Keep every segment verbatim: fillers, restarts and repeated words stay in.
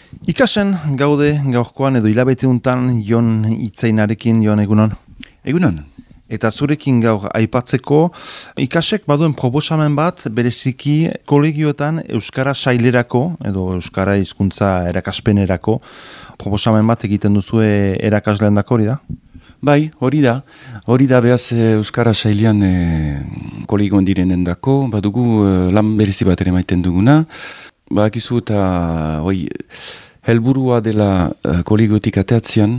Ikasen gaude gaurkoan edo hilabeteuntan Jon Itzainarekin, Jon, egunon? Egunon. Eta zurekin gaur aipatzeko, ikasek baduen proposamen bat bereziki kolegioetan Euskara sailerako edo Euskara hizkuntza erakaspenerako proposamen bat egiten duzue erakasleen dako, hori da? Bai, hori da. Hori da behaz Euskara sailean e, kolegioan direnen dako, badugu e, lan berezi bat ere maiten duguna. Bakizu eta hoi, helburua dela uh, kolegiotik ateatzean,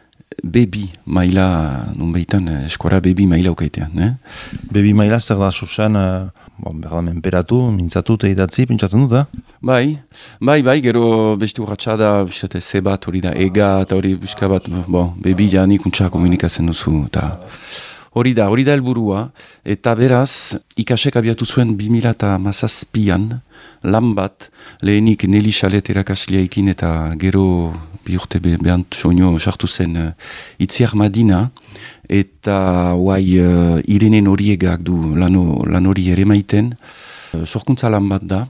bebi maila, nun behitan, eskora bebi maila ukaitean. Eh? Bebi maila zer da susan, uh, bon, berda menperatu, mintzatu, teidatzi, pintsatzen dut, eh? Bai, bai, bai, gero beste urratxa da, beste ze bat hori da, ega, eta hori buska bat, bon, bebi janik untsa komunikatzen duzu, eta hori da, hori da helburua, eta beraz, ikasek abiatu zuen bi mila hamazazpian, lan bat, lehenik Neli Xalet erakasleaikin eta gero bi urte be, behant soño sartu zen uh, Itziar Madina, eta guai uh, Irene Noriegak du lan hori ere maiten, uh, sorkuntza lan bat da,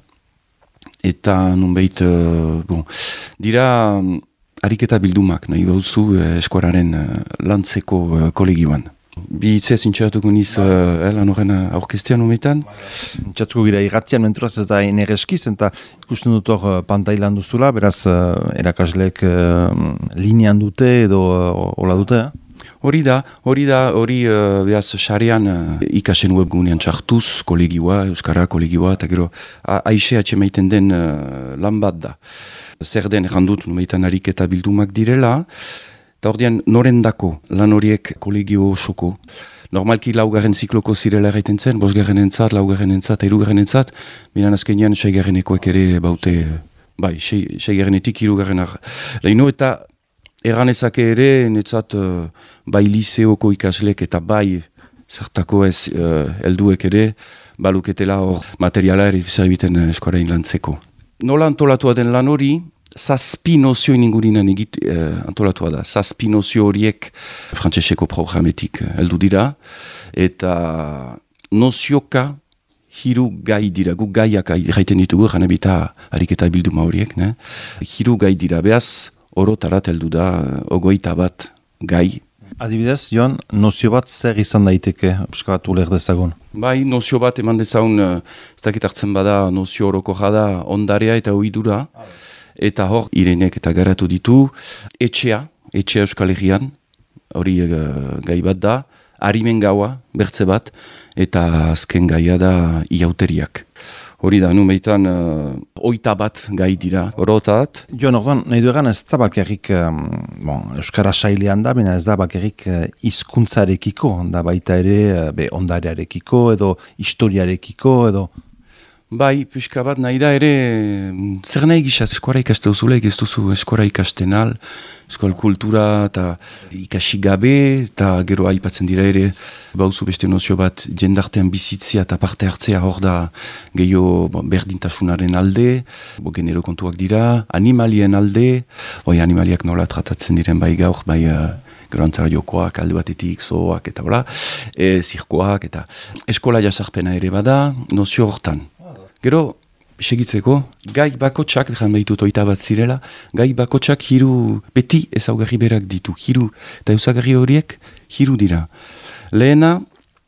eta nunbait, uh, bon, dira um, ariketa bildumak, nahi bauzu uh, eskoraren uh, lantzeko uh, kolegioan. Bi hitzez intxeratuko niz eh, lan horren aurkestian umetan. Intxeratuko gira irratian menturaz ez da enereskiz, eta ikusten dut hor pantailan duzula, beraz uh, erakasleek uh, linean dute edo uh, hola dute, eh? Hori da, hori da, hori uh, behaz xarean uh, ikasen webgunean txartuz, kolegioa, Euskara kolegioa, eta gero aixe atxe maiten den uh, lan bat da. Zer den errandut, numeitan ariketa bildumak direla, eta ordean norendako lan horiek kolegio osoko. Normalki laugarren zikloko zirela erraiten zen, bosgarren entzat, laugarren entzat, hirugarren entzat, minan azkenean seigarrenekoek ere baute, bai, seigarrenetik hirugarren ar. Leino eta erranezake ere, netzat uh, bai liseoko ikaslek eta bai zertako ez uh, helduek ere, baluketela hor materiala ere zerbiten uh, eskorain lantzeko. Nola antolatua den lan hori, zazpi nozioen ingurinan egit eh, antolatua da. Zazpi nozio horiek frantseseko programetik heldu dira. Eta nozioka hiru gai dira. Gu gaiak jaiten ditugu, jana bita ariketa bilduma horiek. Ne? Hiru gai dira. Beaz, orotarat heldu da, ogoita bat gai. Adibidez, Jon, nozio bat zer izan daiteke, pixka bat uler dezagun? Bai, nozio bat eman dezagun, ez dakit hartzen bada, nozio horoko jada ondarea eta oidura. Eta hor, Irenek eta garatu ditu, etxea, etxea Euskal Herrian, hori uh, gai bat da, harimen gaua, bertze bat, eta azken gaia da iauteriak. Hori da, numeitan, uh, oita bat gai dira, orotat. Jon, orduan, nahi duegan ez da bakarrik, um, bon, Euskara sailean da, baina ez da bakarrik hizkuntzarekiko, uh, da baita ere, uh, be, ondarearekiko, edo historiarekiko, edo... Bai, pixka bat nahi da ere, zer nahi gizaz eskora ikaste duzulek, ez duzu eskora ikasten al, eskol kultura eta ikasi gabe, eta gero aipatzen dira ere, bauzu beste nozio bat jendartean bizitzia eta parte hartzea hor da gehiago berdintasunaren alde, bo genero kontuak dira, animalien alde, oi animaliak nola tratatzen diren bai gaur, bai... Uh, gero antzara jokoak, alde batetik, zoak, eta hola, e, zirkoak, eta eskola jasarpena ere bada, nozio hortan. Gero, segitzeko, gai bakotsak, jan behitut oita bat zirela, gai bakotsak hiru, beti ezaugarri berak ditu, hiru, eta ezaugarri horiek, hiru dira. Lehena,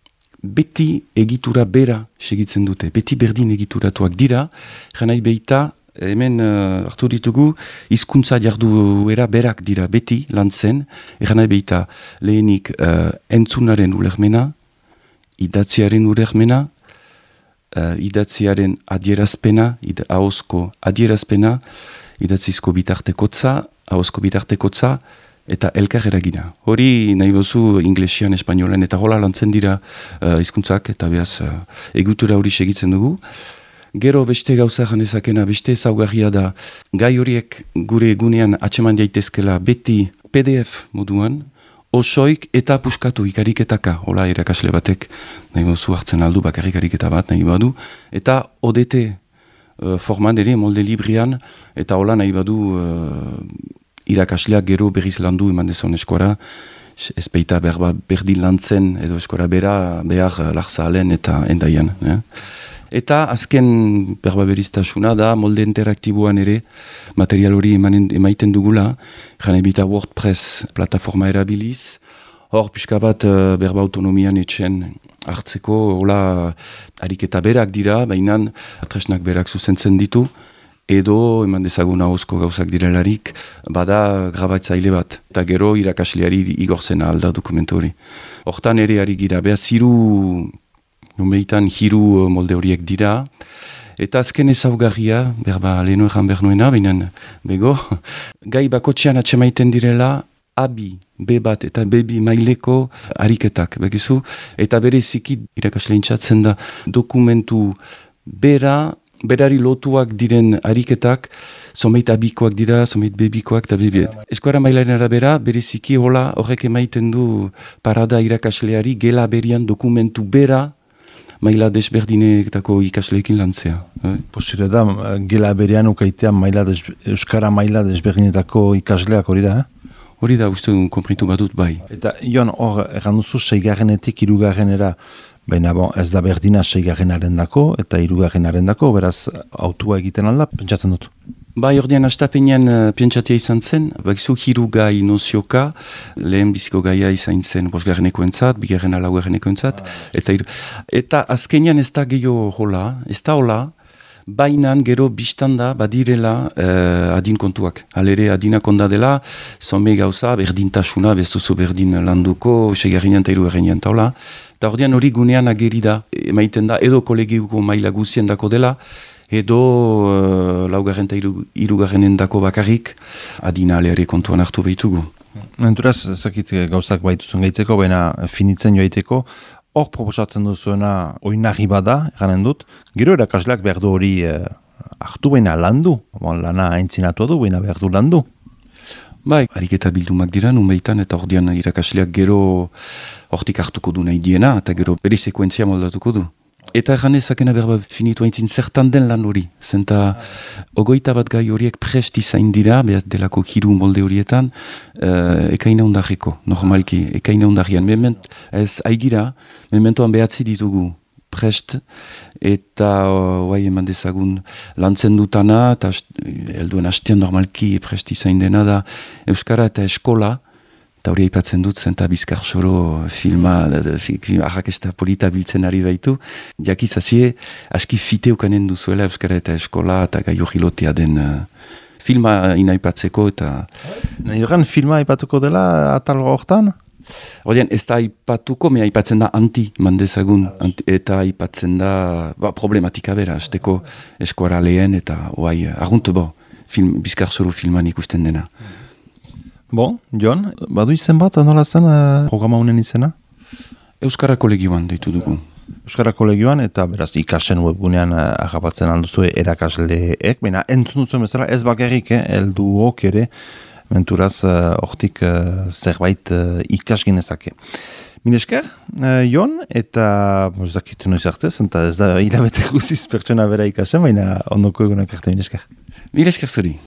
beti egitura bera segitzen dute, beti berdin egituratuak dira, janai behita, hemen uh, hartu ditugu, hizkuntza jarduera berak dira beti lan zen, eran nahi behita lehenik uh, entzunaren ulermena, idatziaren ulermena, uh, idatziaren adierazpena, id, ahozko adierazpena, idatzizko bitartekotza, ahozko bitartekotza, eta elkar eragina. Hori nahi bozu inglesian, espainolan, eta hola lantzen dira uh, hizkuntzak, eta behaz uh, egutura hori segitzen dugu. Gero beste gauza janezakena, beste ezaugarria da, gai horiek gure egunean atseman daitezkela beti P D F moduan, osoik eta puskatu ikariketaka, hola erakasle batek, nahi bozu hartzen aldu bakarrik ariketa bat, nahi badu, eta O D T uh, forman ere, molde librian, eta hola nahi badu uh, irakasleak gero berriz landu eman dezon eskora, ez baita berba berdin lantzen edo eskora bera behar larza alen eta endaian. Eh? Eta azken berba beriztasuna da molde interaktiboan ere material hori emanen, emaiten dugula, jane bita WordPress plataforma erabiliz, hor pixka bat uh, berba autonomian etxen hartzeko, hola ariketa berak dira, baina tresnak berak zuzentzen ditu, edo eman dezagun ahozko gauzak direlarik, bada grabatzaile bat, eta gero irakasleari igortzen alda dokumentu hori. Hortan ere ari gira, behaz hiru, numeitan hiru molde horiek dira, eta azken ezaugarria, berba leheno egan behar nuena, baina bego, gai bakotxean atxemaiten direla, abi, be bat eta bebi maileko ariketak, begizu, eta bere zikit irakasleintzatzen da dokumentu bera, berari lotuak diren ariketak, someit abikoak dira, someit bebikoak eta bebiet. Eskora mailaren arabera, bereziki hola horrek emaiten du parada irakasleari gela berian dokumentu bera maila desberdinetako ikasleekin lantzea. Eh? Posire da, gela berean ukaitea maila des, Euskara maila desberdinetako ikasleak hori da, eh? Hori da, uste duen konpritu badut bai. Eta Jon, hor, erran duzu seigarrenetik hirugarrenera, baina bon, ez da berdina seigarrenaren dako eta hirugarrenaren dako, beraz autua egiten alda, pentsatzen dut. Bai, ordean astapenean uh, pentsatia izan zen, bakizu hiru gai nozioka, lehen biziko gaia izan zen bosgarreneko entzat, bigarrena laugarreneko entzat, eta, eta azkenean ez da gehiago hola, ez da hola, bainan gero biztanda badirela uh, adin kontuak. Halere adinak onda dela, zome gauza, berdintasuna, bestuzu berdin landuko, segarrinean eta hirugarrenean taula. Eta ordean hori gunean ageri da, emaiten da, edo kolegiuko maila guzien dako dela, edo uh, laugarren eta hirugarrenen dako bakarrik adina ere kontuan hartu behitugu. Menturaz, ezakit gauzak baituzun gaitzeko, baina finitzen joaiteko, hor proposatzen duzuena oinarri bada, eranen dut, gero erakasleak behar du hori eh, hartu baina landu, bon, lana aintzinatu du, baina behar du landu. Bai, ariketa bildumak dira, numeitan, eta ordean irakasleak gero hortik hartuko du nahi diena, eta gero bere sekuentzia moldatuko du. Eta erganezakena berba finitu haintzin zertan den lan hori. Zenta ogoita bat gai horiek prest izain dira, behaz delako hiru molde horietan, uh, ekaina undarriko, normalki, ekaina undarrian. Mement, ez aigira, mementoan behatzi ditugu prest, eta oai uh, eman dezagun lantzen dutana, eta helduen hastean normalki prest izain dena da Euskara eta Eskola, eta hori aipatzen dut, zenta Bizkar Soro filma, arrakesta polita biltzen ari baitu, jakizazie, aski fiteukanen duzuela Euskara eta Eskola, eta gai hori lotea den uh, filma inaipatzeko, eta... Nahi dugan filma aipatuko dela atal hortan? Horien, ez da aipatuko, me aipatzen da anti, mandezagun, anti, eta aipatzen da ba, problematika bera, azteko Eskora lehen, eta oai, arguntu bo, film, Bizkar Soro filman ikusten dena. Bon, Jon, badu izen bat, nola zen uh, programa honen izena? Euskara kolegioan deitu dugu. Euskara kolegioan, eta beraz ikasen webgunean uh, agapatzen alduzue erakasleek, baina entzun duzuen bezala ez bakarrik, eh, helduok ere, menturaz, hortik uh, uh, zerbait uh, ikas genezake. Minesker, uh, Jon, eta ez dakit noiz arte, eta ez da hilabete guziz pertsona bera ikasen, baina ondoko egunak arte, minesker. Minesker zuri.